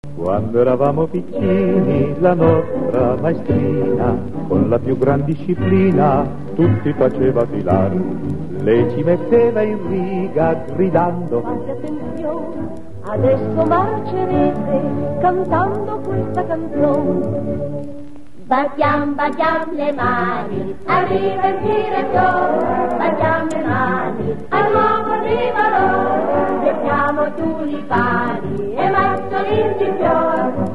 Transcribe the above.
Quando eravamo piccini, la nostra maestrina, con la più gran disciplina, tutti faceva filar. Lei ci metteva in riga gridando: fate attenzione, adesso marcerete cantando questa canzone. Battiam, battiam le mani, arriva il direttore, battiam le mani, all'uomo di valore, gettiamo tulipani e mazzolini di fior,